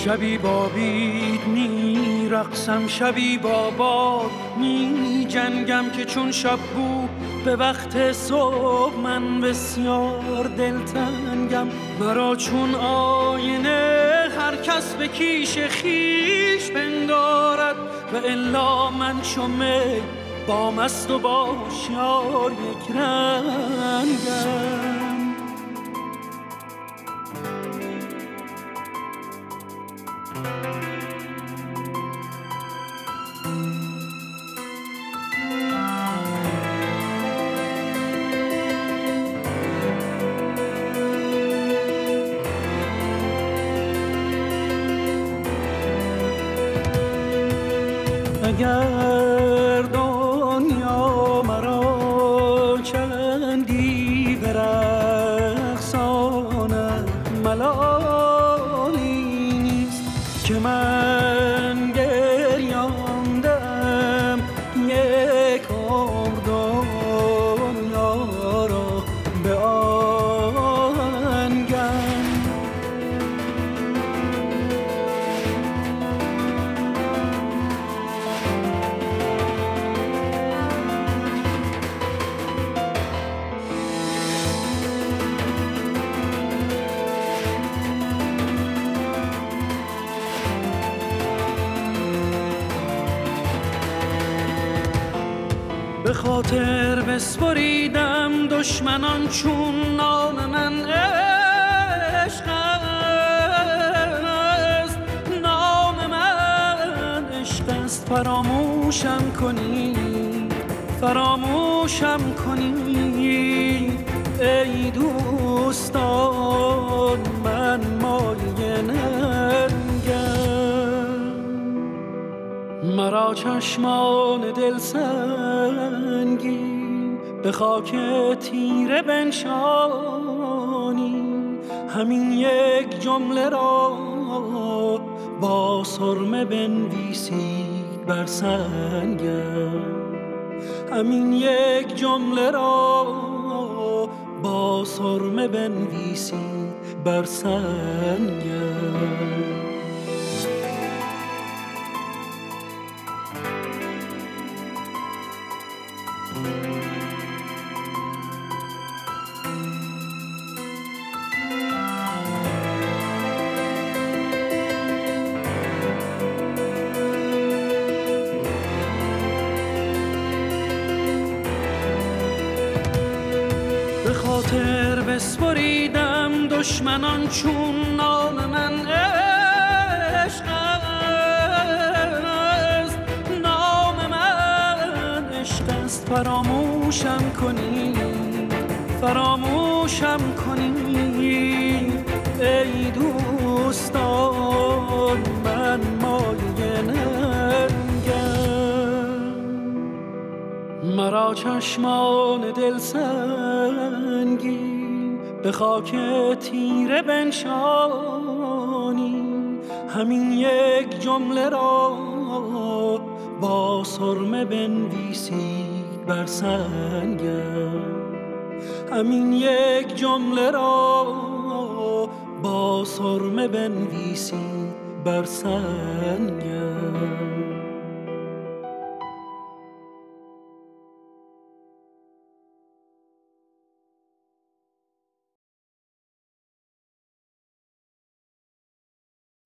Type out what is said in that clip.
شبی با بید می رقصم، شبی با باد می جنگم که چون شب بود به وقت صبح من بسیار دلتنگم. مرا چون آینه هر کس به کیش خیش پندارد و الا من چو می با مست و با هوشیار یک رنگم. اگر دنیا مرا چندی برقصاند ملالی نیست که من گریاندم یک عمر دنیا را به آهنگم. به خاطر بسپریدم دشمنان چون نام من عشق است، نام من عشق است. فراموشم کنی، فراموشم کنی ای دوستان، من مایه ننگم. مرا چشمان دل سنگی به خاک تیره بنشانی، همین یک جمله را با سرمه بنویسید بر سنگم. همین یک جمله را با سرمه بنویسید بر سنگم. به خاطر بسپریدم دشمنان چون نام من عشق است، نام من عشق است. فراموشم کنی، فراموشم کنی ای دوستان، من مایه ننگم. مرا چشمان دل سنگی به خاک تیره بنشانی، همین یک جمله را با سرمه بنویسید بر سنگم. همین یک جمله را با سرمه بنویسید بر سنگم.